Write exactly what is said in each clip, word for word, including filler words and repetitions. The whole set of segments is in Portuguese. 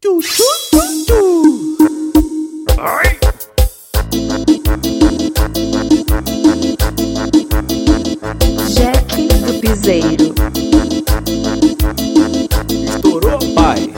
Tchu, tchu, tchu, tchu. Ai. Jack do Piseiro. Estourou, pai.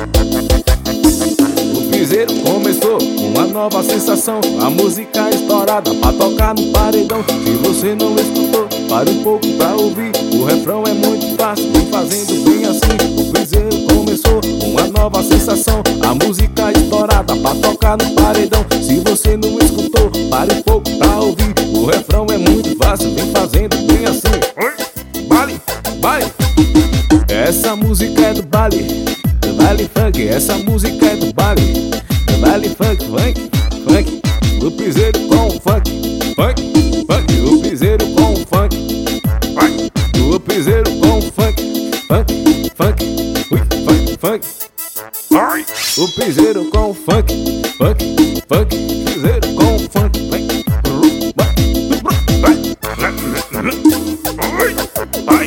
O piseiro começou uma nova sensação. A música estourada pra tocar no paredão. Se você não escutou, pare um pouco pra ouvir. O refrão é muito fácil, vem fazendo bem assim. O piseiro começou uma nova sensação. A música estourada pra tocar no paredão. Se você não escutou, pare um pouco pra ouvir. O refrão é muito fácil, vem fazendo bem assim. Baile, baile. Essa música é do baile, do baile funk. Essa música é do baile, do baile funk, funk, funk. O piseiro com funk, funk, funk. O piseiro com funk, funk. O piseiro com funk, funk, funk, ui, funk, funk. Ai. O piseiro com funk, funk, funk. Piseiro com funk, funk. Ai.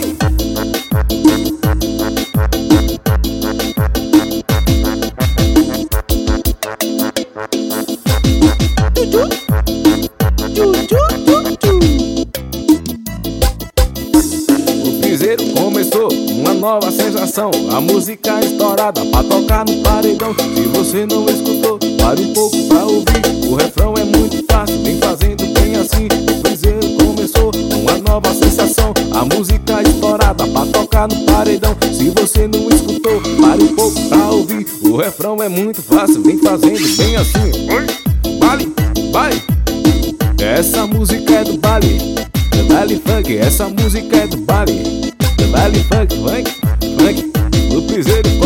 O piseiro começou uma nova sensação. A música estourada pra tocar no paredão. Se você não escutou, pare um pouco pra ouvir. O refrão é muito fácil, vem fazendo bem assim. O piseiro começou uma nova sensação. A música estourada pra tocar no paredão. Se você não escutou, pare um pouco pra ouvir. O refrão é muito fácil, vem fazendo bem assim. Baile, baile. Essa música é do baile, do baile funk. Essa música é do baile, do baile funk, funk, funk. O piseiro